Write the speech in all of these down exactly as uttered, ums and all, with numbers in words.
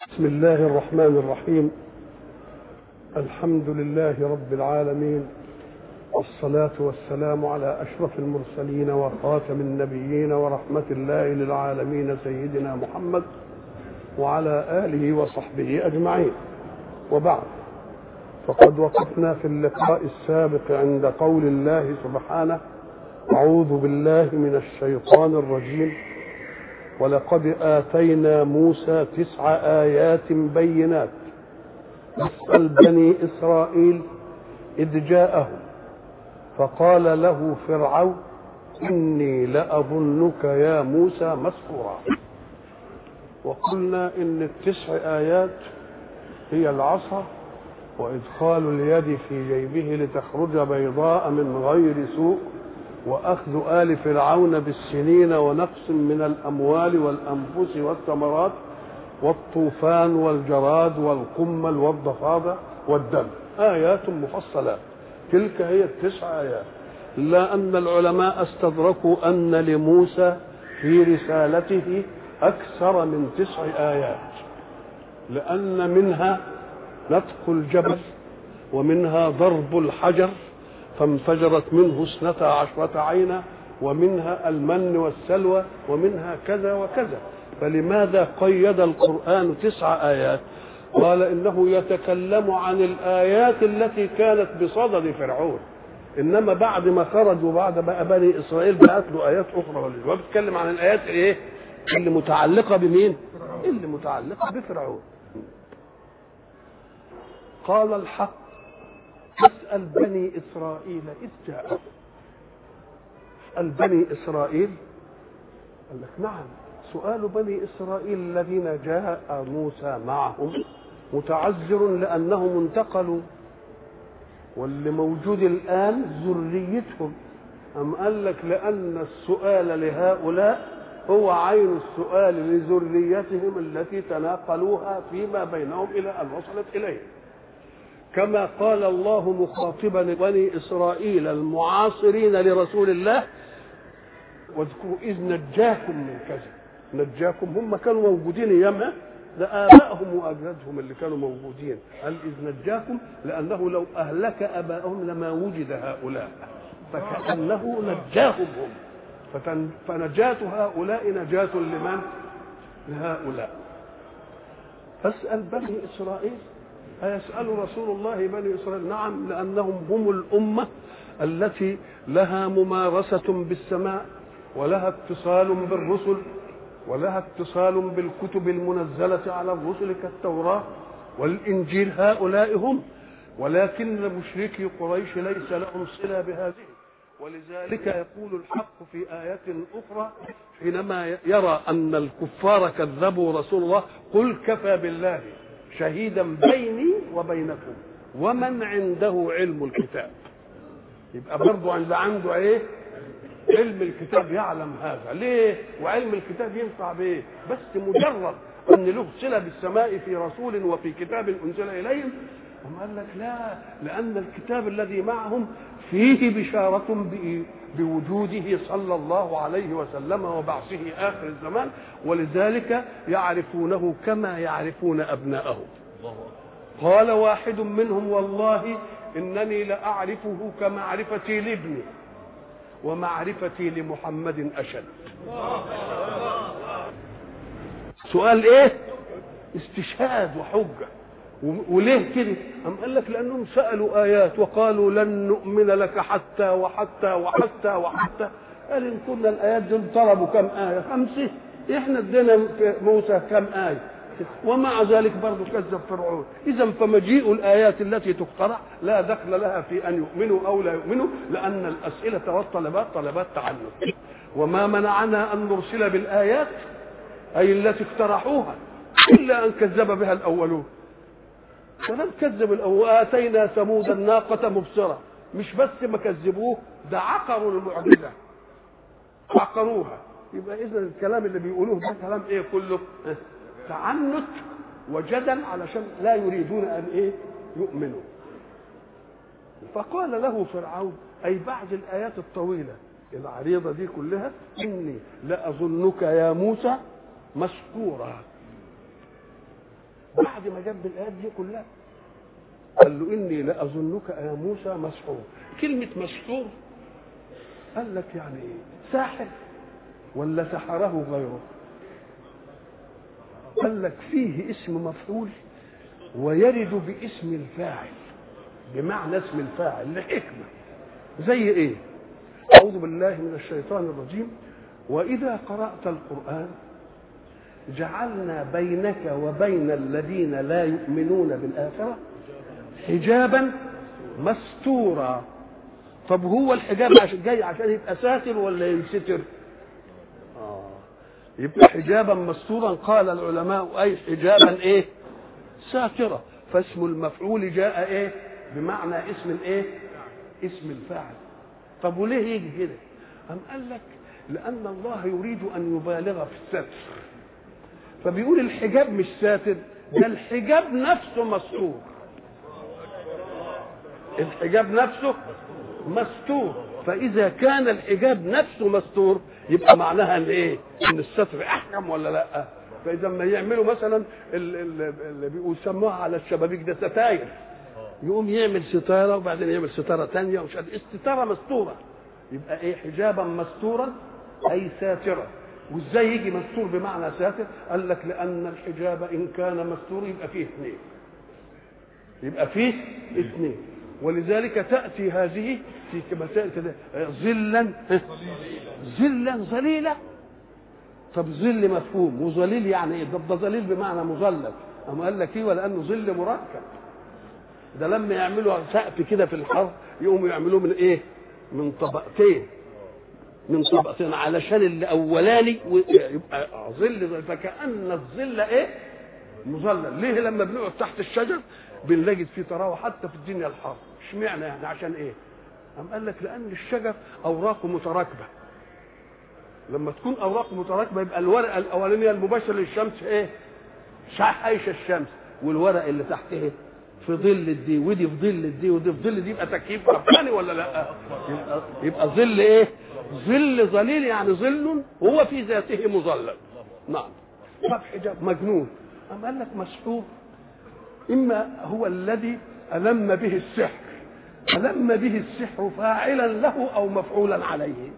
بسم الله الرحمن الرحيم. الحمد لله رب العالمين، والصلاة والسلام على أشرف المرسلين وخاتم النبيين ورحمة الله للعالمين سيدنا محمد وعلى آله وصحبه أجمعين. وبعد، فقد وقفنا في اللقاء السابق عند قول الله سبحانه: أعوذ بالله من الشيطان الرجيم، ولقد آتينا موسى تسع آيات بينات اسأل بني إسرائيل إذ جاءهم فقال له فرعون إني لأظنك يا موسى مسحورا. وقلنا إن التسع آيات هي العصا وإدخال اليد في جيبه لتخرج بيضاء من غير سوء، وأخذ آل فرعون بالسنين ونقص من الأموال والأنفس والثمرات، والطوفان والجراد والقمل والضفادع والدم. آيات مفصلات، تلك هي التسع آيات. إلا أن العلماء استدركوا أن لموسى في رسالته أكثر من تسع آيات، لأن منها نطق الجبل، ومنها ضرب الحجر فانفجرت منه اثنتا عشرة عينا، ومنها المن والسلوى، ومنها كذا وكذا. فلماذا قيد القرآن تسع آيات؟ قال إنه يتكلم عن الآيات التي كانت بصدد فرعون، إنما بعد ما خرجوا بعد بقى بني إسرائيل بقت له آيات أخرى، وبيتكلم عن الآيات إيه؟ اللي متعلقة بمين؟ اللي متعلقة بفرعون. قال الحق: اسأل بني إسرائيل إذ جاءهم. اسأل بني إسرائيل، قال لك نعم، سؤال بني إسرائيل الذين جاء موسى معهم متعذر لأنهم انتقلوا، واللي موجود الآن ذريتهم. أم قال لك لأن السؤال لهؤلاء هو عين السؤال لذريتهم التي تناقلوها فيما بينهم إلى أن وصلت إليه. كما قال الله مخاطبا بني إسرائيل المعاصرين لرسول الله: واذكروا إذ نجاكم من كذا. نجاكم، هم كانوا موجودين يمها، ده آبائهم وأجدادهم اللي كانوا موجودين. قال إذ نجاكم لأنه لو أهلك آبائهم لما وجد هؤلاء، فكأنه نجاهم هم. فنجاة هؤلاء نجاة لمن؟ لهؤلاء. فاسأل بني إسرائيل. أيسأل رسول الله بني إسرائيل؟ نعم، لأنهم هم الأمة التي لها ممارسة بالسماء، ولها اتصال بالرسل، ولها اتصال بالكتب المنزلة على الرسل كالتوراة والإنجيل. هؤلاء هم، ولكن مشركي قريش ليس لهم صلة بهذه. ولذلك يقول الحق في آية أخرى حينما يرى أن الكفار كذبوا رسول الله: قل كفى بالله شهيدا بيني وبينكم ومن عنده علم الكتاب. يبقى برضو عند عنده ايه؟ علم الكتاب، يعلم هذا. ليه؟ وعلم الكتاب ينفع بايه؟ بس مجرد ان له صله بالسماء في رسول وفي كتاب انزل اليهم. هم قال لك لا، لان الكتاب الذي معهم فيه بشاره بوجوده صلى الله عليه وسلم وبعثه آخر الزمان، ولذلك يعرفونه كما يعرفون أبناءهم. قال واحد منهم: والله إنني لأعرفه كمعرفتي لابني ومعرفتي لمحمد أشد. سؤال إيه؟ استشهاد وحجة. وليه كده؟ أم قال لك لأنهم سألوا آيات وقالوا لن نؤمن لك حتى وحتى وحتى وحتى. قال إن كنا الآيات دول طلبوا كم آية؟ خمسة. إحنا ادينا موسى كم آية؟ ومع ذلك برضه كذب فرعون. إذا فمجيء الآيات التي تقترح لا دخل لها في أن يؤمنوا أو لا يؤمنوا، لأن الأسئلة والطلبات طلبات تعنت. وما منعنا أن نرسل بالآيات أي التي اقترحوها إلا أن كذب بها الأولون. ولم كذب الأول. آتينا ثمود الناقة مبصرة، مش بس ما كذبوه، ده عقروا المعجزة، عقروها. يبقى إذن الكلام اللي بيقولوه ده كلام إيه؟ كله تعنت وجدل، علشان لا يريدون أن إيه؟ يؤمنوا. فقال له فرعون، أي بعد الآيات الطويلة العريضة دي كلها: إني لأظنك يا موسى مسحورا. بعد ما جاب الايات دي كلها قال له اني لاظنك يا موسى مسحور. كلمه مسحور قال لك يعني ايه؟ ساحر ولا سحره غيره؟ قال لك فيه اسم مفعول ويرد باسم الفاعل بمعنى اسم الفاعل لحكمه. زي ايه؟ اعوذ بالله من الشيطان الرجيم. واذا قرات القران جعلنا بينك وبين الذين لا يؤمنون بالاخره حجابا مستورا. طب هو الحجاب عشان جاي عشان يبقى ساتر ولا ينستر؟ اه يبقى حجابا مستورا. قال العلماء اي حجابا ايه؟ ساترا. فاسم المفعول جاء ايه؟ بمعنى اسم الايه؟ اسم الفاعل. طب وليه يجي كده؟ أم قال لك لأن الله يريد أن يبالغ في الستر، فبيقول الحجاب مش ساتر، ده الحجاب نفسه مستور. الحجاب نفسه مستور، فإذا كان الحجاب نفسه مستور يبقى معناها ان ايه؟ ان الستر احكم ولا لا؟ فإذا ما يعملوا مثلا اللي بيسموها على الشبابيك ده ستاير، يقوم يعمل ستاره وبعدين يعمل ستاره ثانيه ومش عارف، الستاره مستوره. يبقى ايه؟ حجابا مستورا اي ساترا. وازاي يجي مستور بمعنى ساتر؟ قال لك لان الحجاب ان كان مستور يبقى فيه اثنين، يبقى فيه اثنين. ولذلك تاتي هذه في مسائل كده ظلا ظلا ظليلا. طب ظل مفهوم وظليل يعني ايه؟ ده ظليل بمعنى مظلل. اما قال لك ايه؟ ولانه ظل مركب. ده لما يعملوا سقف كده في الحر يقوموا يعملوه من ايه؟ من طبقتين، من طبقتين علشان الاولاني يبقى ظل. فكأن الظل ايه؟ مظلل. ليه لما بنقعد تحت الشجر بنلاقي فيه طراوه حتى في الدنيا الحر؟ اشمعنى يعني؟ عشان ايه؟ قام قال لك لان الشجر اوراقه متراكبه. لما تكون اوراقه متراكبه يبقى الورقه الاولانيه المباشره للشمس ايه؟ عايشه الشمس، والورق اللي تحته في ظل الدي ودي في ظل الدي ودي في ظل دي، يبقى تكييف رباني ولا لا؟ يبقى, يبقى ظل ايه؟ ظل ظليل يعني ظل هو في ذاته مظلل. نعم. طب حجاب مجنون. أم قال لك مسحور اما هو الذي ألم به السحر، ألم به السحر فاعلا له او مفعولا عليه.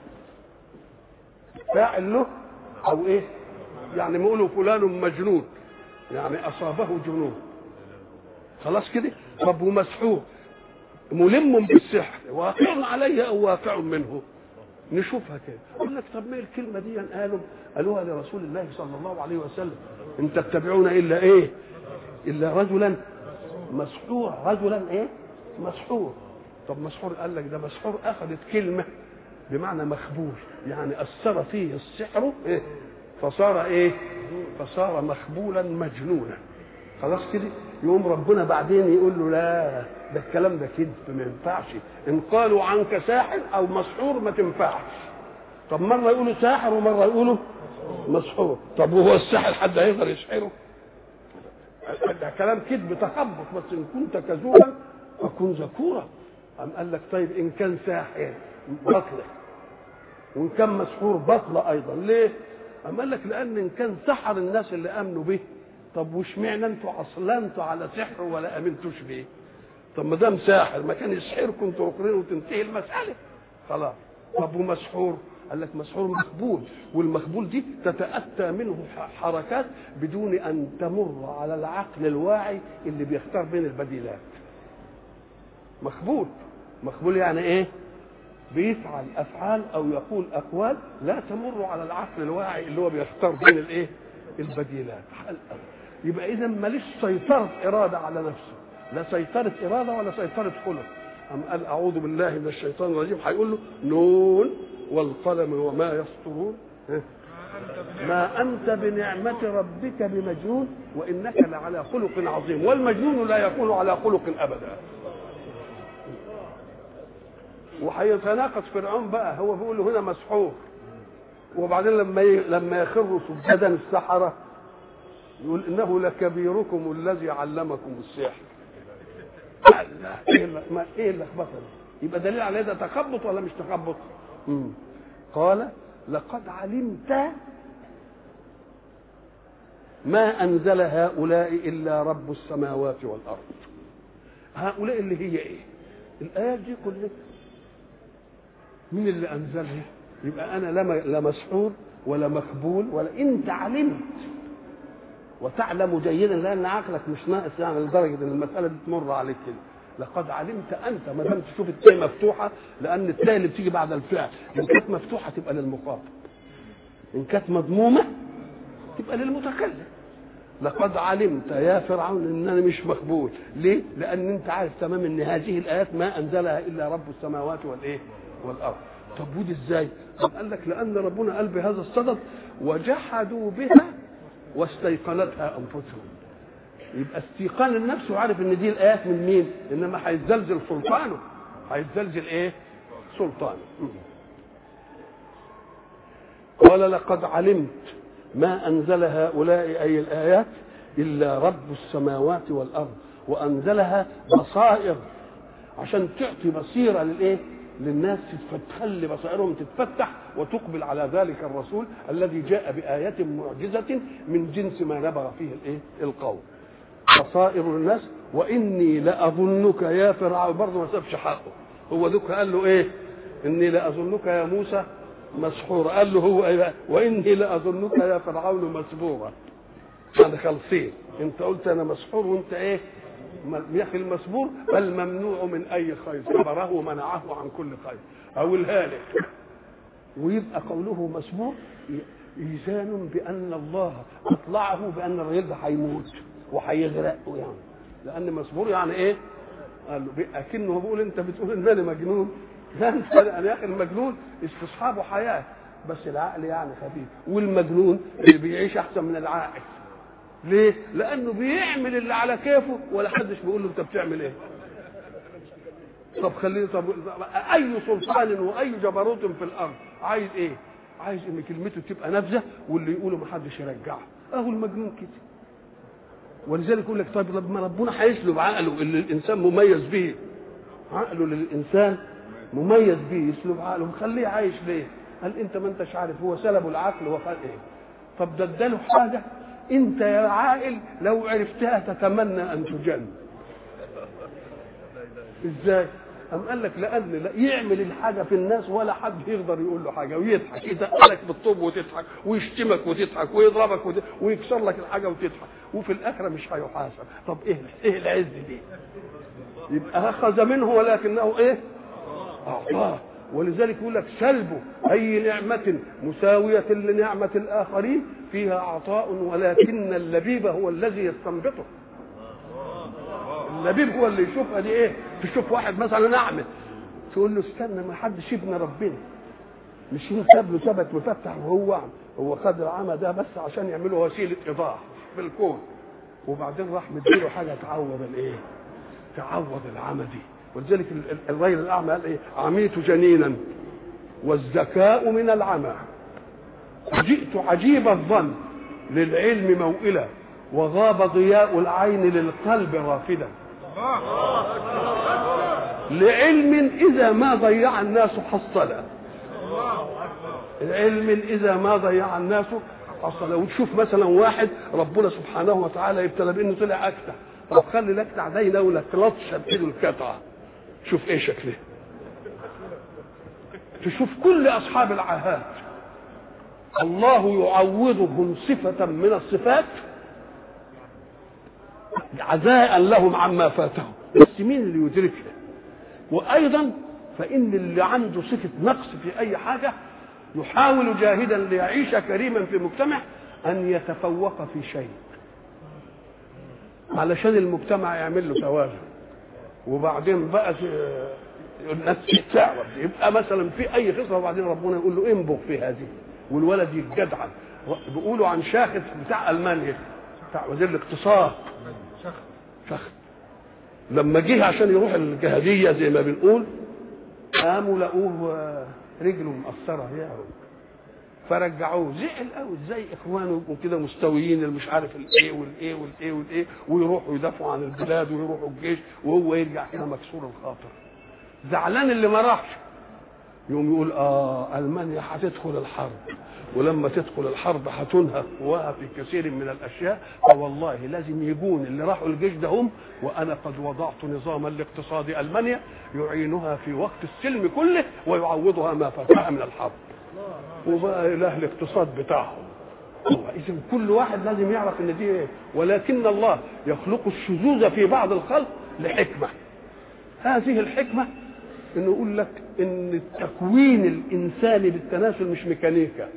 فاعل له او ايه؟ يعني نقولوا فلان مجنون يعني اصابه جنون، خلاص كده. طب ومسحور ملم بالسحر واقع عليه او واقع منه. نشوفها كده. يقول لك طب ما الكلمه دي قالوا قالوها لرسول الله صلى الله عليه وسلم، ان تتبعون الا ايه؟ الا رجلا مسحور. رجلا ايه؟ مسحور. طب مسحور قال لك ده مسحور اخذت كلمه بمعنى مخبول، يعني اثر فيه السحر ايه؟ فصار ايه؟ فصار مخبولا مجنونا. خلاص كده. يقوم ربنا بعدين يقول له لا ده الكلام ده كذب ما ينفعش، ان قالوا عنك ساحر او مسحور ما تنفعش. طب مره يقولوا ساحر ومره يقولوا مسحور. طب وهو الساحر حد هيقدر يسحره؟ ده كلام كذب تخبط. بس ان كنت كذوبا فكن ذكورا. قام قال لك طيب ان كان ساحر بطله وان كان مسحور بطله ايضا. ليه؟ قام قال لك لان ان كان سحر الناس اللي امنوا به، طب وش معنى انتوا عصلنتوا على سحر ولا امنتوش بيه؟ طب ما دام ساحر ما كان يسحركم تقرين وتنتهي المساله خلاص. طب ومسحور؟ قال لك مسحور مقبول، والمقبول دي تتاتى منه حركات بدون ان تمر على العقل الواعي اللي بيختار بين البديلات. مقبول. مقبول يعني ايه؟ بيفعل افعال او يقول اقوال لا تمر على العقل الواعي اللي هو بيختار بين الايه؟ البديلات. يبقى اذا ماليش سيطره اراده على نفسه، لا سيطره اراده ولا سيطره خلق. أم قال اعوذ بالله من الشيطان الرجيم، هيقول له نون والقلم وما يسطرون ما انت بنعمه ربك بمجنون وانك لعلى خلق عظيم. والمجنون لا يكون على خلق ابدا. وهيتناقض فرعون بقى، هو بيقول له هنا مسحور، وبعدين لما لما يخروا سجدا السحره يقول انه لكبيركم الذي علمكم السحر. الله ايه اللخبطه دي؟ يبقى دليل على ده تخبط ولا مش تخبط؟ امم قال لقد علمت ما أنزل هؤلاء إلا رب السماوات والأرض. هؤلاء اللي هي إيه؟ الآيات دي كلها مين اللي أنزلها؟ يبقى أنا لا مسحور ولا مخبول ولا أنت علمت وتعلم جيدا، لأن عقلك مش ناقص يعني لدرجة أن المسألة دي تمر عليك كده. لقد علمت أنت، ما دام تشوف التاء مفتوحة، لأن التاء اللي بتيجي بعد الفعل إن كانت مفتوحة تبقى للمخاطب، إن كانت مضمومة تبقى للمتكلم. لقد علمت يا فرعون ان انا مش مخبول. ليه؟ لان انت عارف تمام ان هذه الايات ما انزلها الا رب السماوات والايه والارض. طب ودي ازاي؟ قال لك لان ربنا قال بهذا الصدد وجحدوا بها واستيقنتها انفسهم. يبقى استيقان النفس وعارف ان دي الايات من مين، انما هيتزلزل سلطانه، هيتزلزل ايه سلطانه. قال لقد علمت ما أنزل هؤلاء أي الآيات إلا رب السماوات والأرض، وأنزلها بصائر عشان تعطي بصيرة للإيه؟ للناس، تخلي بصائرهم تتفتح وتقبل على ذلك الرسول الذي جاء بآية معجزة من جنس ما نبغى فيه الإيه؟ القوم. بصائر للناس. وإني لأظنك يا فرعون، برضه ما سابش حقه، هو ذوك قال له إيه؟ إني لأظنك يا موسى مسحور، قال له هو ايه؟ واني لاظنك يا فرعون مسبورا. هذا خلصين، انت قلت انا مسحور وانت ايه؟ يا اخي المسبور بل ممنوع من اي خير، صبره ومنعه عن كل خير، او الهالك. ويبقى قوله مسبور ايذان بان الله اطلعه بان الراجل ده هيموت وهيغرق يعني، لان مسبور يعني ايه؟ قال له اكنه بيقول انت بتقول ان انا مجنون. لا انت يا اخي المجنون استصحابه حياه، بس العقل يعني خفيف، والمجنون اللي بيعيش احسن من العاقل. ليه؟ لانه بيعمل اللي على كيفه ولا حدش بيقول له انت بتعمل ايه. طب خليني، طب اي سلطان واي جبروت في الارض عايز ايه؟ عايز ان كلمته تبقى نافذه واللي يقوله ما حدش يرجعه. اهو المجنون كده. ولذلك يقول لك طيب لما ربنا هيسلب عقله اللي الانسان مميز به، عقله للانسان مميز به، يسلب عقله مخليه عايش ليه؟ قال انت ما انتش عارف، هو سلبه العقل وقال ايه؟ طب ده اداله حاجه انت يا عاقل لو عرفتها تتمنى ان تجن. ازاي؟ قام قال لك لان لا يعمل الحاجه في الناس ولا حد يقدر يقول له حاجه، ويضحك يدقلك بالطوب وتضحك، ويشتمك وتضحك، ويضربك وتضحك، ويكسر لك الحاجه وتضحك، وفي الاخره مش هيحاسب. طب ايه ايه العز دي؟ يبقى اخذ منه ولكنه ايه؟ اعطاه. ولذلك يقول لك سلبه اي نعمه مساويه لنعمه الاخرين فيها عطاء، ولكن اللبيب هو الذي يستنبطه. اللبيب هو اللي يشوفها دي ايه؟ تشوف واحد مثلا اعمى تقول له استنى ما حدش يبنى ربنا، مش ينسب له ثبت مفتح وهو اعمى، هو خد العمى ده بس عشان يعمله وسيله ايضاح بالكون، وبعدين راح مديله حاجه تعوض الايه؟ تعوض العمى دي. ولذلك الرجل الاعمى قال ايه؟ عميت جنينا والذكاء من العمى، جئت عجيب الظن للعلم موئلا، وغاب ضياء العين للقلب رافدا. لعلم اذا ما ضيع الناس حصلا، العلم اذا ما ضيع الناس حصلا. وتشوف مثلا واحد ربنا سبحانه وتعالى يبتلى بانه طلع اكتع، طب خلي الاكتع ده يناولك لطشه بايده الكتعه، شوف ايه شكله. تشوف كل اصحاب العاهات الله يعوضهم صفه من الصفات عزاء لهم عما فاتهم، بس مين اللي يدركها؟ وايضا فان اللي عنده صفه نقص في اي حاجه يحاول جاهدا ليعيش كريما في مجتمع ان يتفوق في شيء علشان المجتمع يعمل له توازن، وبعدين بقى الناس تتعود. يبقى مثلا في اي خصله وبعدين ربنا يقول له انبغ في هذه، والولد يتجدعن. بيقولوا عن شاخص بتاع المانيا بتاع وزير الاقتصاد شخص لما جه عشان يروح الجهاديه زي ما بنقول، قاموا لقوه رجله مقصره يعني، فرجعوه. زعل قوي ازاي اخوانه وكده مستويين اللي مش عارف الايه والايه والايه والايه، ويروحوا يدافعوا عن البلاد ويروحوا الجيش، وهو يرجع كده مكسور الخاطر زعلان اللي ما راحش. يقوم يقول اه المانيا هتدخل الحرب، ولما تدخل الحرب هتنهك قواها في كثير من الاشياء، فوالله لازم يجون اللي راحوا الجيش ده هم، وانا قد وضعت نظاما لاقتصاد المانيا يعينها في وقت السلم كله ويعوضها ما فاتها من الحرب، وبقى له الاقتصاد بتاعهم. اذا كل واحد لازم يعرف ان دي ايه، ولكن الله يخلق الشذوذ في بعض الخلق لحكمه. هذه الحكمه انه يقول لك ان التكوين الانساني بالتناسل مش ميكانيكا،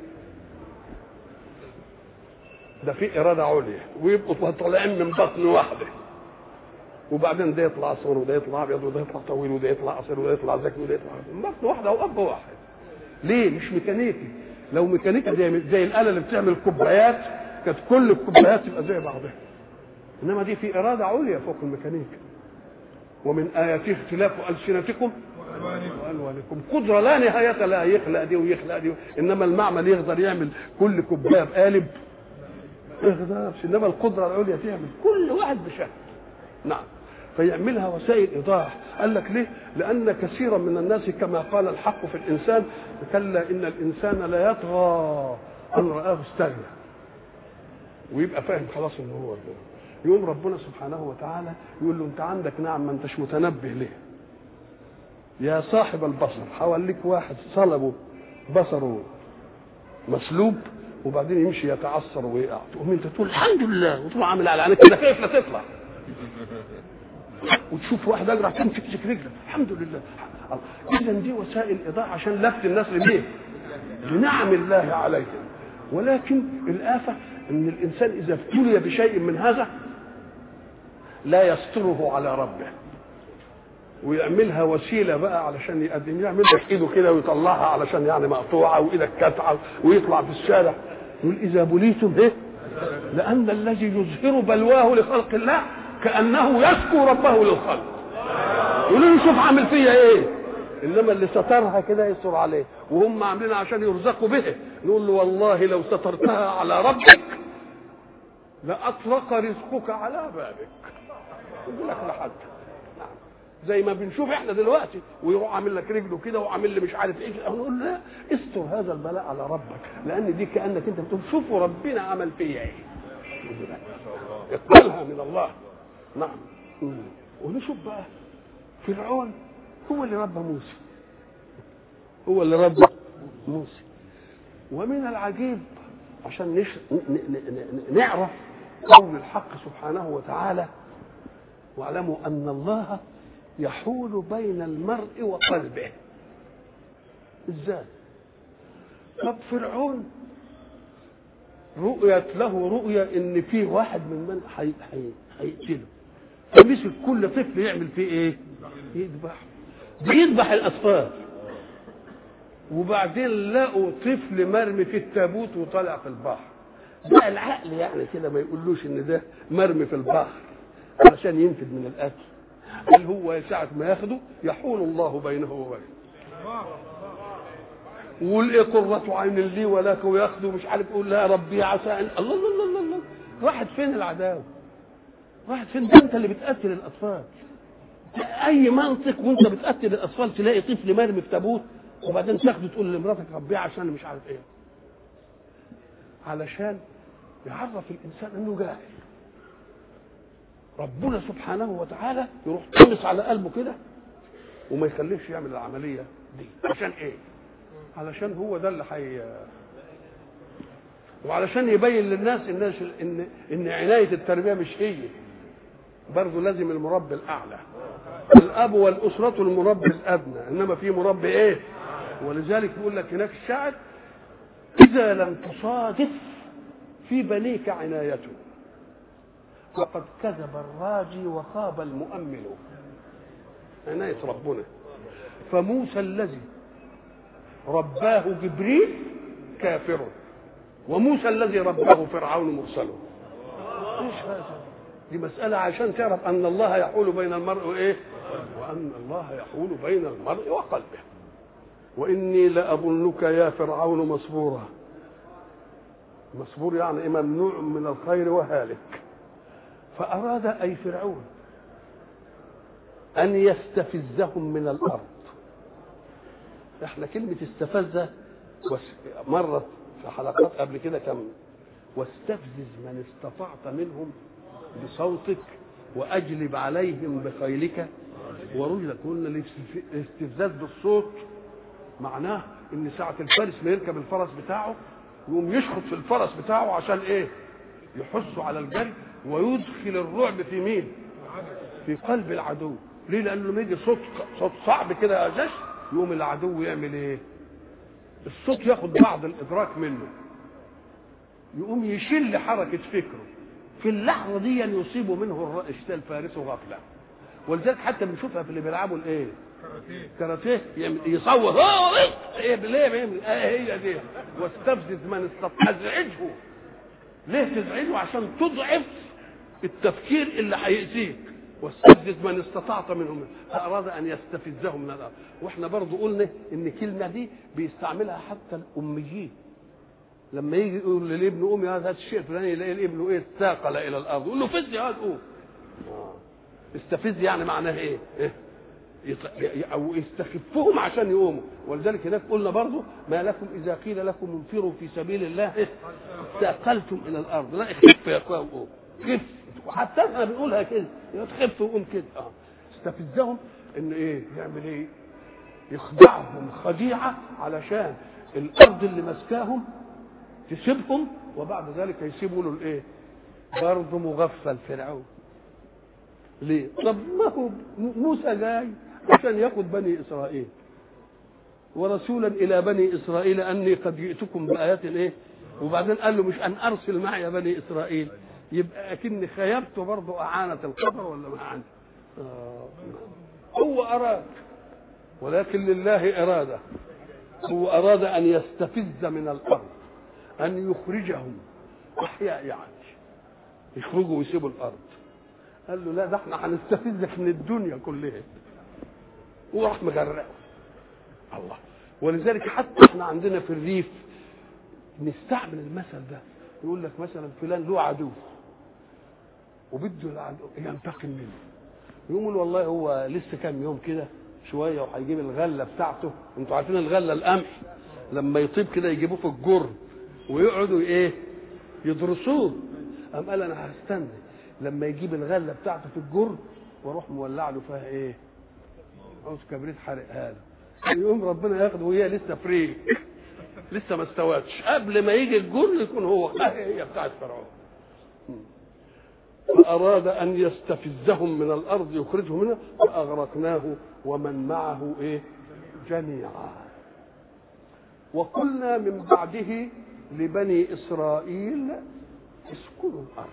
ده في اراده عليا، ويبقوا طالعين من بطن واحده، وبعدين ده يطلع اصفر وده يطلع ابيض وده يطلع طويل وده يطلع قصير وده يطلع ذكي وده يطلع من بطن واحده واب واحد. ليه مش ميكانيكي؟ لو ميكانيكا زي زي الاله اللي بتعمل كوبايات كانت كل الكوبايات تبقى زي بعضها، انما دي في اراده عليا فوق الميكانيكا. ومن آياته اختلاف ألسنتكم وألوانكم، قدرة لا نهاية لها، يخلق دي ويخلق دي، إنما المعمل يقدر يعمل كل كوباية بقالب ما يقدرش، إنما القدرة العليا تعمل كل واحد بشكل. نعم، فيعملها وسائل إيضاح. قال لك ليه؟ لأن كثيرا من الناس كما قال الحق في الإنسان كلا إن الإنسان لا يطغى أن رآه استغنى، ويبقى فاهم خلاص إن هو ده. يقوم ربنا سبحانه وتعالى يقول له انت عندك نعم ما انتش متنبه ليه يا صاحب البصر، حواليك واحد صلبه بصره مسلوب وبعدين يمشي يتعثر ويقع، تقوم انت تقول الحمد لله وتروح عامل على عينك كده كيف لا تطلع، وتشوف واحد اجرع تمسك رجلك الحمد لله. اذا دي وسائل ايضاح عشان لفت الناس ليه؟ لنعم الله عليهم. ولكن الآفة ان الانسان اذا ابتلي بشيء من هذا لا يستره على ربه، ويعملها وسيله بقى علشان يقدم، يعمل لك ايده كده ويطلعها علشان يعني مقطوعه وايدك كتعه ويطلع في الشارع. يقول اذا بليتم ايه؟ لان الذي يظهر بلواه لخلق الله كانه يشكو ربه للخلق، يقول له شوف عامل فيا ايه، انما اللي سترها كده يستر عليه، وهم عاملينها عشان يرزقوا به. نقول له والله لو سترتها على ربك لاطلق رزقك على بابك، يقول لك لحد. نعم، زي ما بنشوف احنا دلوقتي ويروح عامل لك رجله كده وعامل لي مش عارف ايه، نقول لا استر هذا البلاء على ربك، لان دي كانك انت بتقول شوفوا ربنا عمل فيا ايه، اقبلها من الله. نعم. ونشوف بقى فرعون هو اللي ربى موسى، هو اللي ربى موسى. ومن العجيب عشان نش... ن... ن... ن... نعرف قول الحق سبحانه وتعالى واعلموا ان الله يحول بين المرء وقلبه. ازاي؟ طب فرعون رؤيت له رؤيا ان فيه واحد من من حي... حي... هيقتله، فمسك كل طفل يعمل فيه ايه؟ يذبح، بيذبح الاطفال، وبعدين لقوا طفل مرمي في التابوت وطالع في البحر. ده العقل يعني كده ما يقولوش ان ده مرمي في البحر علشان ينفذ من القتل، قال هو ساعة ما ياخده يحول الله بينه وبينه، ويقول ايه قرة عين لي ولك، وياخده مش عارف يقول لا ربي عسى ان الله الله الله الله. راحت فين العداوة؟ راحت فين؟ ده انت اللي بتقتل الاطفال. اي منطق وانت بتقتل الاطفال تلاقي طفل مرمي في تابوت وبعدين تاخده تقول لمراتك ربيه عشان مش عارف ايه؟ علشان يعرف الانسان انه جاهل. ربنا سبحانه وتعالى يروح طمس على قلبه كده وما يخليش يعمل العمليه دي. عشان ايه؟ علشان هو ده اللي حي، وعلشان يبين للناس الناس ان ان عنايه التربيه مش هي، برضه لازم المربي الاعلى. الاب والاسره المربي الادنى، انما في مربي ايه؟ ولذلك يقول لك هناك الشاعر اذا لم تصادف في بنيك عنايته فقد كذب الراجي وخاب المؤمل. عنايه ربنا. فموسى الذي رباه جبريل كافر، وموسى الذي رباه فرعون مرسل. ايش هذا؟ دي مسألة عشان تعرف أن الله يحول بين المرء وإيه؟ وأن الله يحول بين المرء وقلبه. وإني لأظنك يا فرعون مسبورا. مسبور يعني ممنوع من الخير وهالك. فأراد أي فرعون أن يستفزهم من الأرض احنا كلمه استفز مرت في حلقات قبل كده كم، واستفزز من استطعت منهم بصوتك واجلب عليهم بخيلك ورجلك. قلنا الاستفزاز بالصوت معناه ان ساعه الفارس ما يركب الفرس بتاعه يقوم يشخط في الفرس بتاعه عشان ايه؟ يحثه على الجري ويدخل الرعب في مين؟ في قلب العدو. ليه؟ لانه لما يجي صوت صوت صعب كده يا جيش يقوم العدو يعمل ايه؟ الصوت ياخد بعض الادراك منه، يقوم يشل حركه فكره في اللحظه دي يصيب منه الفارس غفله. ولذلك حتى بنشوفها في اللي بيلعبوا الايه؟ كاراتيه يصوت ايه ليه بيعمل ايه؟ هي دي واستفزز من استطاع. ازعجه. ليه تزعجه؟ عشان تضعف التفكير اللي هيأذيك. واستفزز من استطعت منهم، فأراد أن يستفزهم من الأرض. واحنا برضو قلنا ان الكلمة دي بيستعملها حتى الأميين لما يجي يقول للابن قوم يا هذا الشيء الفلاني يلاقي الابن ايه؟ اتثاقل الى الارض، يقول له فز يا هذا قوم. استفز يعني معناه ايه؟ إيه؟ او يستخفهم عشان يقوموا. ولذلك هناك قلنا برضو ما لكم اذا قيل لكم انفروا في سبيل الله استثقلتم الى الارض. لا اخف يا اخوان قوم خف. وحتى احنا بنقولها كده تخف وقوم كده. اه استفزهم ان ايه؟ يعمل ايه؟ يخدعهم خديعه علشان الارض اللي ماسكاهم تسيبهم، وبعد ذلك يسيبوا له الايه؟ برضه مغفل فرعون. ليه؟ طب ما هو موسى جاي عشان ياخد بني اسرائيل ورسولا الى بني اسرائيل اني قد جئتكم بايات ايه؟ وبعدين قال له مش ان ارسل معي بني اسرائيل، يبقى اكن خيبته برضه اعانه القدر ولا ما اعانه؟ آه. هو اراد، ولكن لله اراده. هو اراد ان يستفز من الارض، ان يخرجهم احياء يعني يخرجوا ويسيبوا الارض. قال له لا ده احنا هنستفزك من الدنيا كلها، وراح مجرع. الله. ولذلك حتى احنا عندنا في الريف نستعمل المثل ده، يقول لك مثلا فلان له عدو وبده العدو ينتقم منه، يقول والله هو لسه كام يوم كده شويه وهيجيب الغله بتاعته. انتوا عارفين الغله القمح لما يطيب كده يجيبوه في الجرن ويقعدوا ايه؟ يدرسوه. قام قال انا هستنى لما يجيب الغله بتاعته في الجرن واروح مولع له فيها ايه؟ عود كبريت حرقها له، يقوم ربنا ياخده وهي لسه فري لسه ما استوتش، قبل ما يجي الجرن يكون هو هي بتاعت فرعون. فاراد ان يستفزهم من الارض يخرجهم منها فاغرقناه ومن معه ايه؟ جميعا. وقلنا من بعده لبني اسرائيل اسكنوا الارض.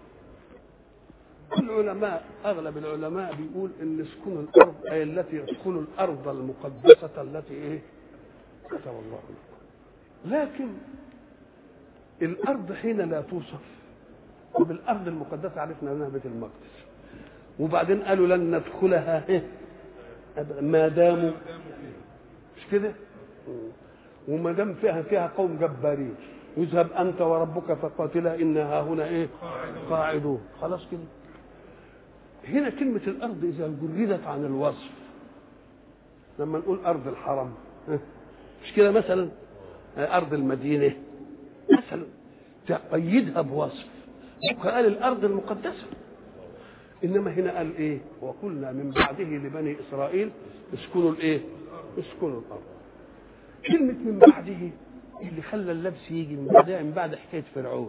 العلماء اغلب العلماء بيقول ان اسكنوا الارض اي التي اسكنوا الارض المقدسه التي ايه؟ كتب الله لكم. لكن الارض حين لا توصف، وبالارض المقدسه عرفنا انها بيت المقدس، وبعدين قالوا لن ندخلها ايه؟ ما داموا مش كده؟ وما دام فيها فيها قوم جبارين، يذهب انت وربك فقاتلا انها هنا ايه؟ قاعدون. خلاص كده. هنا كلمه الارض اذا جردت عن الوصف، لما نقول ارض الحرم مش كده مثلا؟ ارض المدينه مثلا تقيدها بوصف، قال الارض المقدسه. انما هنا قال ايه؟ وقلنا من بعده لبني اسرائيل اسكنوا الايه؟ اسكنوا الارض. كلمه من بعده اللي خلى اللبس يجي من بعدها، من بعد حكايه فرعون.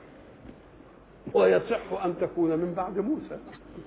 ويصح ان تكون من بعد موسى،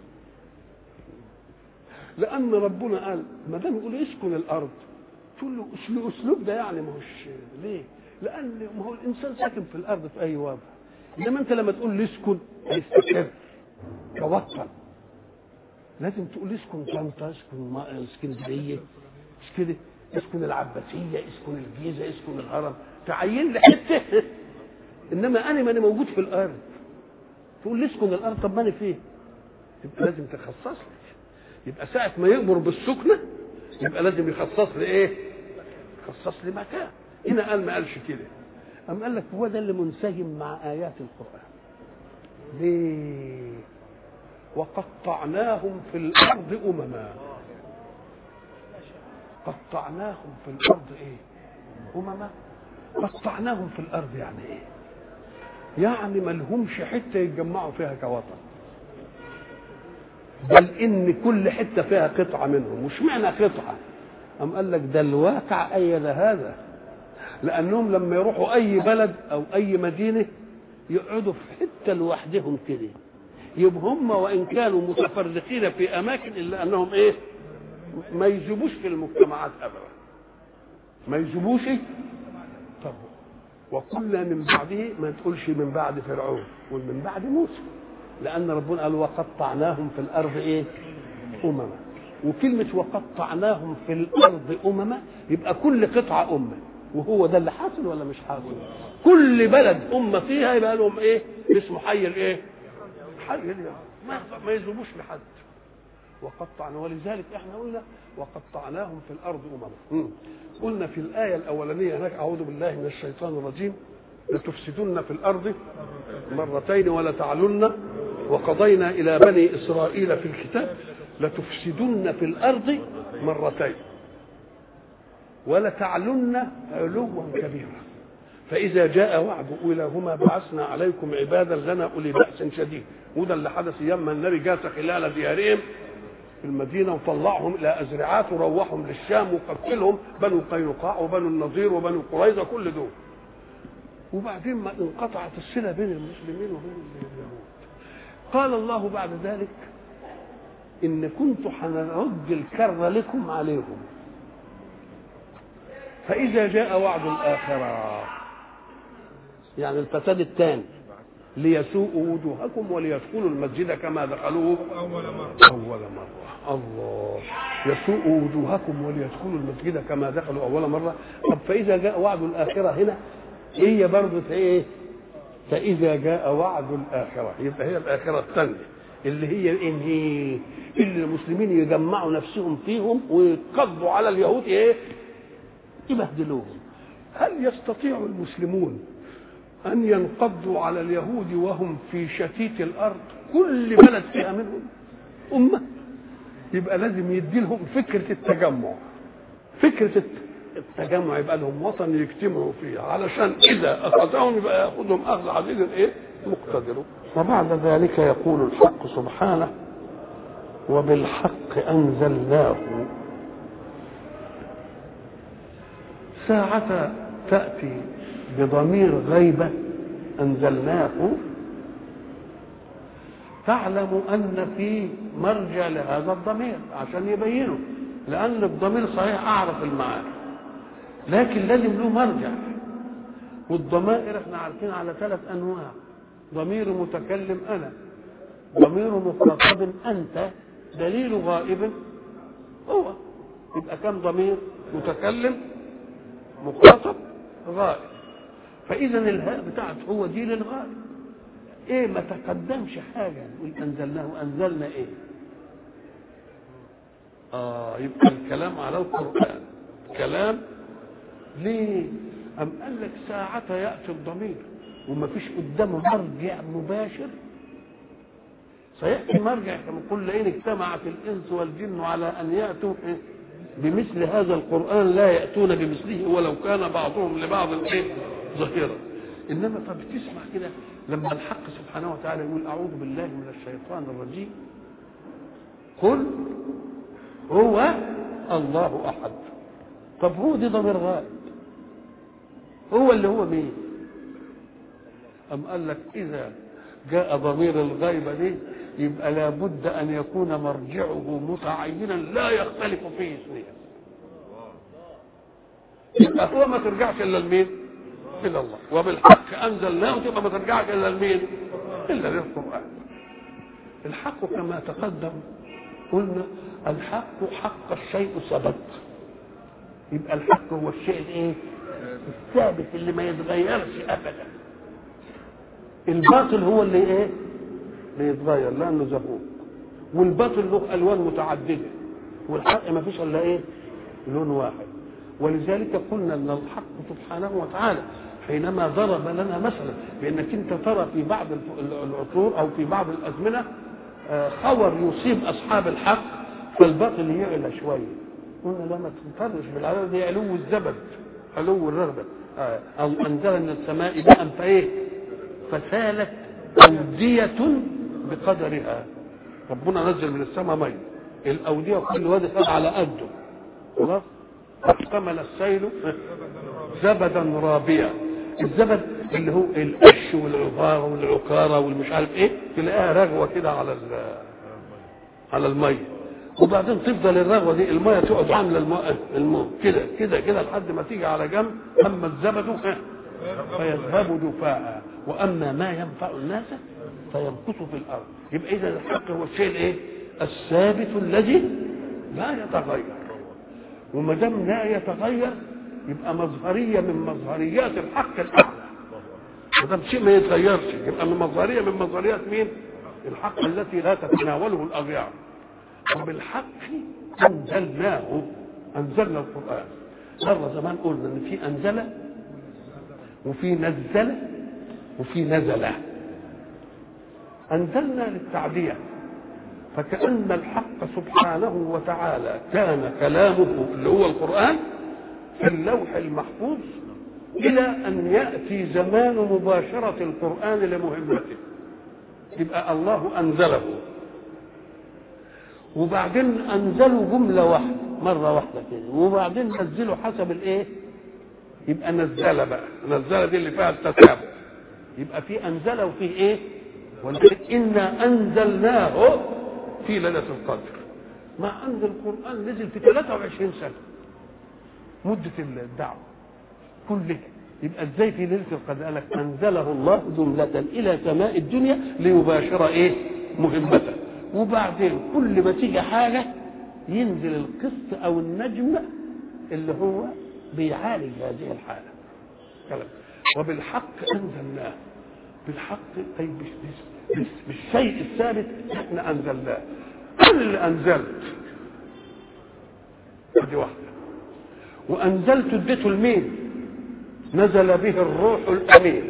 لان ربنا قال ما دام يقول اسكن الارض تقول له الاسلوب ده يعني ما هوش ليه؟ لان ما هو الانسان ساكن في الارض في اي وضع، انما انت لما تقول اسكن هيستقر توطن. لازم تقول اسكن طنطا، اسكن اسكندريه، مش كده؟ اسكن العباسيه، اسكن الجيزه، اسكن الهرم، تعين لي حته. انما انا ما انا موجود في الارض تقول لي اسكن الارض، طب ما انا فين؟ يبقى لازم تخصص لي. يبقى ساعه ما يامر بالسكنه يبقى لازم يخصص لي ايه؟ يخصص لي مكان. هنا قال ما قالش كده، أم قال لك هو ده اللي منسجم مع آيات القرآن. ليه؟ وقطعناهم في الأرض أمما. قطعناهم في الارض ايه امما. قطعناهم في الارض يعني ايه؟ يعني ما لهمش حته يتجمعوا فيها كوطن، بل ان كل حته فيها قطعه منهم. مش معنى قطعه، أم قال لك ده الواقع أيد هذا، لأنهم لما يروحوا أي بلد أو أي مدينة يقعدوا في حتة لوحدهم كده، يبقى هم وإن كانوا متفرقين في أماكن إلا أنهم إيه؟ ما يجيبوش في المجتمعات أبدا، ما يجيبوش. طب وكنا من بعده، ما تقولش من بعد فرعون، قول من بعد موسى، لأن ربنا قال وقطعناهم في الأرض إيه؟ أمما. وكلمة وقطعناهم في الأرض أمما يبقى كل قطعة أمة، وهو ده اللي حاصل ولا مش حاصل؟ كل بلد أمة فيها يبقى لهم إيه؟ اسمه حي الإيه؟ حي اليوم، ما ما يذوبوش لحد. وقطعنا، ولذلك احنا قلنا وقطعناهم في الأرض أمما. قلنا في الآية الأولانية هناك أعوذ بالله من الشيطان الرجيم لتفسدن في الأرض مرتين ولتعلن، وقضينا إلى بني إسرائيل في الكتاب لتفسدن في الأرض مرتين ولتعلن علوا كبيرا، فإذا جاء وعد أولاهما بعثنا عليكم عبادا لنا أولي بأس شديد. وده اللي حدث يما النبي جاء خلال ديارهم في المدينة وطلعهم إلى أزرعات وروحهم للشام وقتلهم بنو قينقاع وبنو النضير وبنو قريظة كل دول. وبعدين ما انقطعت الصلة بين المسلمين وبين اليهود، قال الله بعد ذلك إن كنت هنرد الكر لكم عليهم، فإذا جاء وعد الآخرة يعني الفساد الثاني ليسوءوا وجوهكم وليدخلوا المسجد كما دخلوه أول مرة. أول مرة الله يسوءوا وجوهكم وليدخلوا المسجد كما دخلوا أول مرة. طب فإذا جاء وعد الآخرة هنا هي برضه إيه؟ فإذا جاء وعد الآخرة يبقى هي الآخرة الثانية اللي هي إن هي اللي المسلمين يجمعوا نفسهم فيهم ويقضوا على اليهود إيه؟ يبهدلوهم. هل يستطيع المسلمون أن ينقضوا على اليهود وهم في شتيت الأرض كل بلد فيها منهم أمة؟ يبقى لازم يدي لهم فكرة التجمع، فكرة التجمع يبقى لهم وطن يجتمعوا فيه، علشان إذا أخذهم يبقى يأخذهم أخذ عزيز إيه؟ مقتدر. وبعد ذلك يقول الحق سبحانه وبالحق أنزلناه. ساعة تأتي بضمير غيبة أنزلناه تعلم أن فيه مرجع لهذا الضمير عشان يبينه، لأن الضمير صحيح أعرف المعاني لكن لازم له مرجع. والضمائر احنا عارفين على ثلاث أنواع: ضمير متكلم أنا، ضمير مخاطب أنت، دليل غائب هو. يبقى كم ضمير؟ متكلم مخاطب غائب. فإذا الهاء بتاعته هو دي للغائب، ايه ما تقدمش حاجة نقول أنزلناه. أنزلنا ايه؟ آه يبقى الكلام على القرآن كلام. ليه؟ أم قال لك ساعة يأتي الضمير وما فيش قدامه مرجع مباشر. سيأتي مرجع كما قل لئن اجتمعت الإنس والجن على أن يأتوا بمثل هذا القرآن لا يأتون بمثله ولو كان بعضهم لبعض ايه ظهيرا. إنما طب تسمع كده لما الحق سبحانه وتعالى يقول أعوذ بالله من الشيطان الرجيم قل هو الله أحد. طب هو دي ضمير غائب، هو اللي هو مين؟ أم قال لك إذا جاء ضمير الغيبة دي يبقى لابد أن يكون مرجعه متعينا لا يختلف فيه اثنين. يبقى هو ما ترجعش إلا لمين؟ إلى الله. وبالحق أنزلناه تبقى ما ترجعش إلا لمين؟ إلا للقرآن. الحق كما تقدم قلنا الحق حق الشيء ثبت، يبقى الحق هو الشيء الايه؟ الثابت اللي ما يتغيرش ابدا. الباطل هو اللي ايه؟ اللي يتغير لانه زهوق، والباطل له الوان متعدده والحق ما فيش الا ايه؟ لون واحد. ولذلك قلنا ان الحق سبحانه وتعالى حينما ضرب لنا مثلا بانك انت ترى في بعض العصور او في بعض الازمنه خور يصيب اصحاب الحق فالباطل يعلى شويه قلنا لا ما تنفرش بالعلو، دي علو الزبد، علو الرغبه. آه. او انزل من السماء ماء فايه فسالت اوديه بقدرها. ربنا نزل من السماء ماء، الاوديه كل وادي خد على قده، خلاص. احتمل السيل زبدا رابيا. الزبد اللي هو القش والعباره والعكاره والمش عارف ايه، تلاقيها رغوه كده على على الميه، وبعدين تفضل الرغوه دي الميه تقعد عامله الماء الماء كده كده كده لحد ما تيجي على جنب. اما الزبد فيذهب جفاء، واما ما ينفع الناس فيمكث في الارض. يبقى اذا الحق هو الشيء الايه؟ الثابت الذي لا يتغير. وما دام لا يتغير يبقى مظهريه من مظهريات الحق الاعلى. ما دام شيء ما يتغيرش يبقى من مظهريه من مظهريات مين؟ الحق التي لا تتناوله الاغيار. وبالحق انزلناه، انزلنا القران. مره زمان قلنا ان في انزل وفي نزل وفي نزل. انزلنا للتعديه، فكأن الحق سبحانه وتعالى كان كلامه اللي هو القرآن في اللوح المحفوظ إلى أن يأتي زمان مباشرة القرآن لمهمته، يبقى الله أنزله. وبعدين أنزلوا جملة واحدة مرة واحدة كده، وبعدين نزلوا حسب الإيه؟ يبقى نزل بقى، نزل دي اللي فيها التتابع. يبقى في أنزل وفي إيه؟ ولكن إنا أنزلناه في ليلة القدر، مع أن القرآن نزل في ثلاثة وعشرين سنة مدة الدعوة كلها. يبقى ازاي في ليلة القدر؟ قال لك أنزله الله جملة إلى سماء الدنيا ليباشر إيه؟ مهمته. وبعدين كل ما تيجي حاجة ينزل القسط أو النجم اللي هو بيعالج هذه الحالة. كلام. وبالحق أنزلناه، بالحق أي بالشيء الثابت احنا أنزلناه. أنا اللي أنزلت دي واحدة، وأنزلت اديته لمين؟ نزل به الروح الأمين.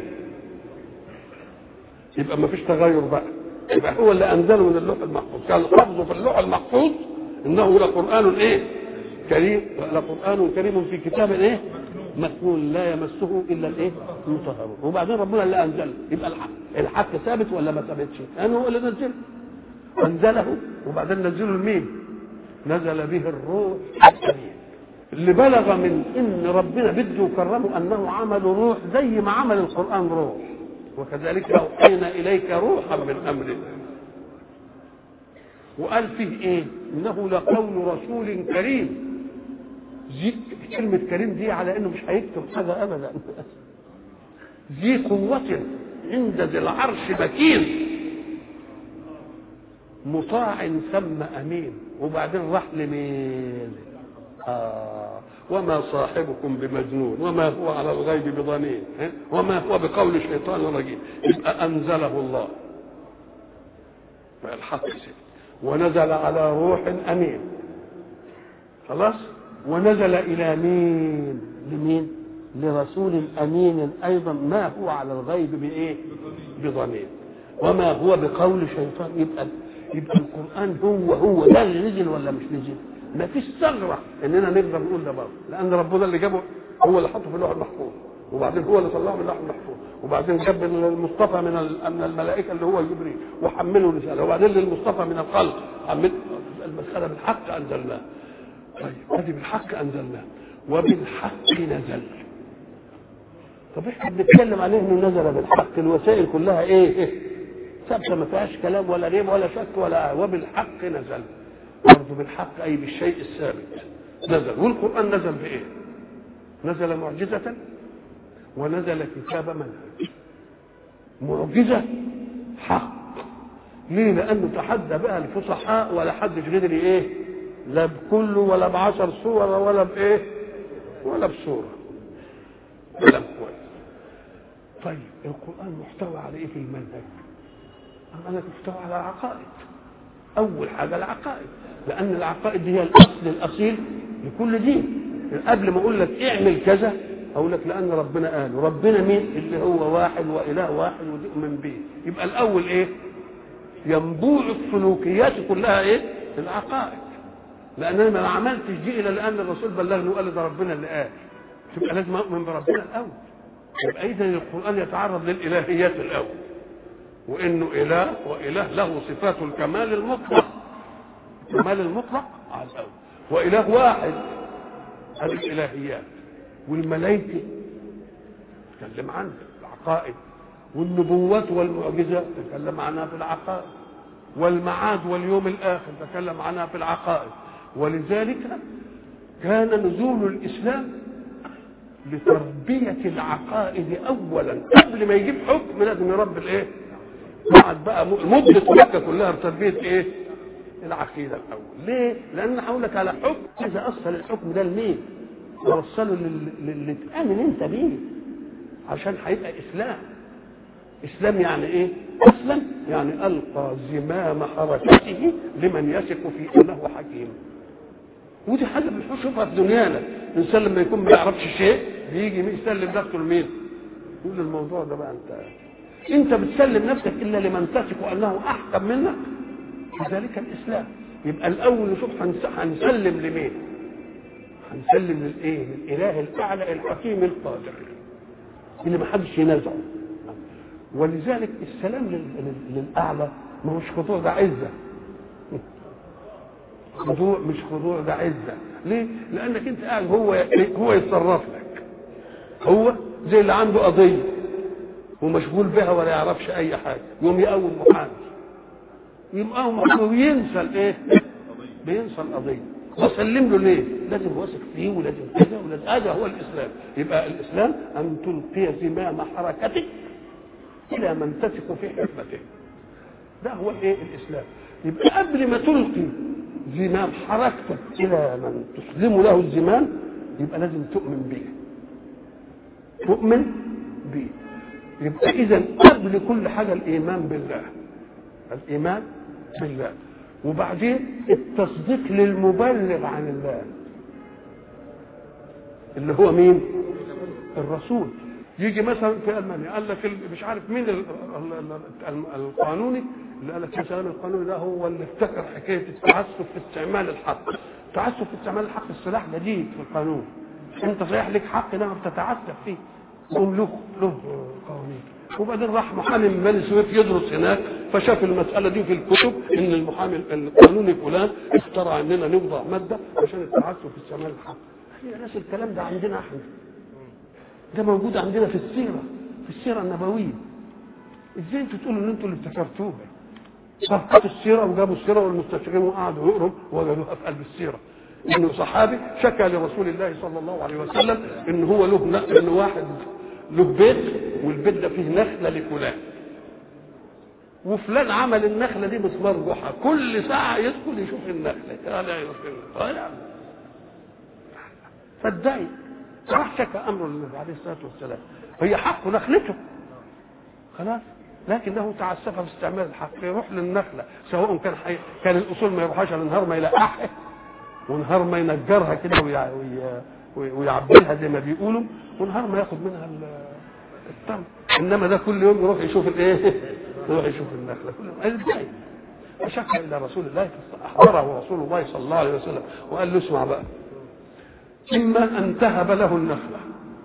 يبقى ما فيش تغير بقى، يبقى هو اللي أنزله من اللوح المحفوظ. كان حفظه في اللوح المحفوظ إنه لقرآن إيه؟ كريم، لقرآن كريم في كتاب إيه؟ مكنون لا يمسه إلا الإيه؟ المطهرون. وبعدين ربنا اللي أنزله. يبقى الحق الحق ثابت ولا ما ثابتش؟ لأنه هو اللي نزله، أنزله وبعدين نزله لمين؟ نزل به الروح الأمين، اللي بلغ من إن ربنا بده يكرمه أنه عمل روح زي ما عمل القرآن روح. وكذلك أوحينا إليك روحا من أمرنا. وقال فيه إيه؟ إنه لقول رسول كريم. كلمة كريم دي على إنه مش هيكتب حاجة أبدا. ذي قوة عند ذي العرش مكين مطاع ثم أمين. وبعدين راح لمين؟ آه وما صاحبكم بمجنون وما هو على الغيب بضنين وما هو بقول شيطان رجيم. يبقى أنزله الله الحق ونزل على روح أمين، خلاص. ونزل إلى مين؟ لمين؟ لرسول أمين أيضا ما هو على الغيب بإيه؟ بضنين وما هو بقول شيطان. يبقى يبقى القرآن هو هو ده اللي نزل ولا مش نزل؟ ما فيش ثغرة اننا نقدر نقول ده برضه، لان ربنا اللي جابه هو اللي حطه في اللوح المحفوظ، وبعدين هو اللي طلعه من اللوح المحفوظ، وبعدين جاب المصطفى من من الملائكه اللي هو جبريل وحمله رساله، وبعدين للمصطفى من الخلق حمل. المساله بالحق انزلناه. طيب هذه بالحق انزلناه وبالحق نزل. طب احنا بنتكلم عليه انه نزل بالحق، الوسائل كلها ايه؟ ايه ثابته ما فيهاش كلام ولا ريب ولا شك ولا. وبالحق نزل، برضه بالحق أي بالشيء الثابت نزل. والقرآن نزل بإيه؟ نزل معجزة ونزل كتاب منهج. معجزة حق، ليه؟ لأنه تحدى بها الفصحاء ولا حد قدر إيه؟ لا بكله ولا بعشر صور ولا بإيه؟ ولا بصورة. كلام كويس. طيب القرآن محتوى على إيه في المنهج؟ أنا محتوى على عقائد. أول حاجة العقائد، لأن العقائد هي الأصل الأصيل لكل دين. قبل ما أقول لك اعمل كذا أقول لك لأن ربنا قال. ربنا مين؟ اللي هو واحد وإله واحد وتؤمن به. يبقى الأول إيه؟ ينبوع السلوكيات كلها إيه؟ العقائد. لان انا ما عملتش دي الا لان الرسول بلغني وقال لي ده ربنا اللي قال، تبقى لازم اؤمن بربنا الاول. يبقى اذا القران يتعرض للالهيات الاول، وانه اله واله له صفات الكمال المطلق، الكمال المطلق على الاول، واله واحد هذه الالهيات. والملائكه تكلم عنها في العقائد، والنبوات والمعجزات تكلم عنها في العقائد، والمعاد واليوم الاخر تكلم عنها في العقائد. ولذلك كان نزول الاسلام لتربيه العقائد اولا، قبل ما يجيب حكم لازم يربي الايه؟ قعد بقى مده مكه كلها بتربيه ايه؟ العقيده الاول. ليه؟ لان هقول لك على حكم، اذا اصل الحكم ده لمين؟ وصله للي تامن انت بيه، عشان هيبقى اسلام. اسلام يعني ايه؟ اسلم يعني القى زمام حركته لمن يثق في انه حكيم. ودي حاجه بنشوفها في دنيانا، الانسان لما يكون ما يعرفش شيء بيجي يسلم نفسه لمين؟ يقول الموضوع ده بقى انت انت بتسلم نفسك الا لمن تثق انه احكم منك. كذلك الاسلام يبقى الاول نشوف هنسلم لمين؟ هنسلم للايه؟ للاله الاعلى الحكيم القادر اللي ما حدش ينازعه. ولذلك السلام للاعلى ما هوش خضوع، ده عزه. خضوع مش خضوع، ده عزه. ليه؟ لانك انت قاعد هو هو يتصرف لك، هو زي اللي عنده قضيه ومشغول بها ولا يعرفش اي حاجه، يوم يقوم محامي يقوم محامي وينسى الايه؟ بينسى القضيه. وسلم له ليه؟ لازم واثق فيه ولازم كذا ولازم. هذا هو الاسلام. يبقى الاسلام ان تلقي زمام حركتك الى من تثق في حكمته. ده هو الايه؟ الاسلام. يبقى قبل ما تلقي زمام حركتك الى من تسلم له الزمام يبقى لازم تؤمن به. تؤمن به. يبقى اذا قبل كل حاجه الايمان بالله. الايمان بالله. وبعدين التصديق للمبلغ عن الله اللي هو مين؟ الرسول. يجي مثلا في المانيا قال لك مش عارف مين القانوني اللي قال لك مثلا القانوني ده هو اللي افتكر حكايه التعسف في استعمال الحق. التعسف في استعمال الحق السلاح جديد في القانون. انت صحيح لك حق انما بتتعسف فيه، قوم له له قوانين. وبعدين راح محامي من بني سويف يدرس هناك فشاف المساله دي في الكتب ان المحامي القانوني فلان اخترع اننا نوضع ماده عشان التعسف في استعمال الحق. يا ناس الكلام ده عندنا احنا، ده موجود عندنا في السيره، في السيره النبويه. ازاي انتوا تقولوا ان انتوا اللي ابتكرتوها؟ صفحات السيره وجابوا السيره والمستشرقين وقعدوا يقروا ووجدوها في قلب السيره. انه صحابي شكى لرسول الله صلى الله عليه وسلم ان هو له ان واحد له بيت والبيت ده فيه نخله لفلان، وفلان عمل النخله دي مسمار جحا، كل ساعه يدخل يشوف النخله قال يا رسول الله فادعي. راح شكى امر النبي عليه الصلاه والسلام، هي حقه نخلته خلاص، لكنه تعسف في استعمال الحق. يروح للنخله سواء كان حي... كان الاصول ما يروحش على النهار ما يلقحها ونهار ما ينجرها كده ويع... ويع... ويعبيها زي ما بيقولوا، ونهار ما ياخد منها التمر. انما ده كل يوم يروح يشوف الايه؟ يروح يشوف النخله كل يوم. ازاي؟ فشكى الى رسول الله فاحضره رسول الله صلى الله عليه وسلم وقال له اسمع بقى، اما ان تهب له النخله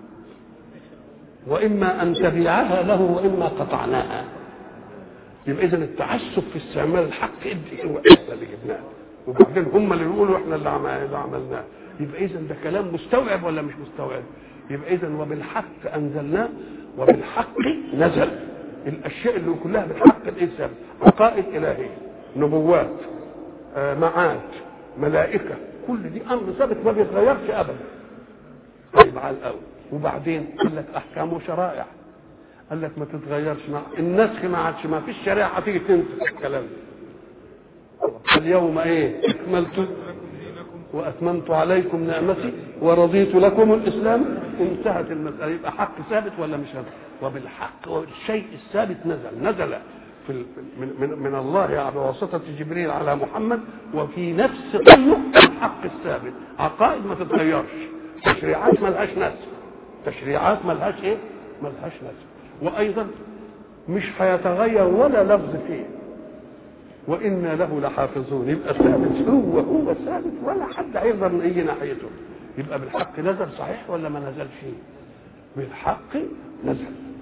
واما ان تبيعها له واما قطعناها. يبقى اذا التعسف في استعمال الحق ادي هو احنا اللي جبناه، وبعدين هم اللي يقولوا احنا اللي عملناه. يبقى اذا ده كلام مستوعب ولا مش مستوعب؟ يبقى اذا وبالحق انزلناه وبالحق نزل. الاشياء اللي كلها بالحق الانسان، عقائد الهيه، نبوات، آه، معاد، ملائكه، كل دي امر ثابت ما بيتغيرش ابدا. طيب على الاول، وبعدين قال لك احكام وشرائع، قال لك ما تتغيرش. مع النسخ ما عادش، ما فيش شريعه هتيجي تنسخ الكلام ده. اليوم ايه؟ اكملت واتممت عليكم نعمتي ورضيت لكم الاسلام. انتهت المساله. يبقى حق ثابت ولا مش ثابت؟ وبالحق والشيء الثابت نزل نزل في من, من, من الله بواسطه جبريل على محمد، وفي نفس قوله الحق الثابت. عقائد ما تتغيرش، تشريعات ما لهاش نسخ، تشريعات ما لهاش ايه؟ ما لهاش نسخ. وايضا مش هيتغير ولا لفظ فيه، وإنا له لحافظون، يبقى ثابت، هو هو ثابت ولا حد هيقدر يجي ناحيته. يبقى بالحق نزل صحيح ولا ما نزلش؟ بالحق نزل.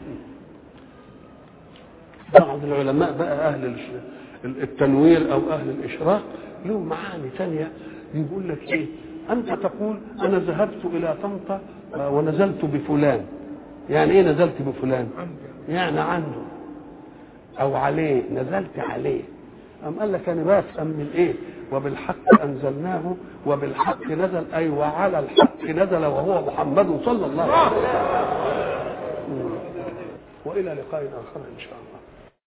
بعض العلماء بقى أهل التنوير أو أهل الإشراق له معاني ثانية، يقول لك إيه؟ أنت تقول أنا ذهبت إلى طنطا ونزلت بفلان. يعني إيه نزلت بفلان؟ يعني عنده أو عليه، نزلت عليه. أم قال لك أنا بفهم من إيه؟ وبالحق أنزلناه وبالحق نزل، أي وعلى الحق نزل وهو محمد صلى الله عليه وسلم. وإلى لقاء آخر إن شاء الله.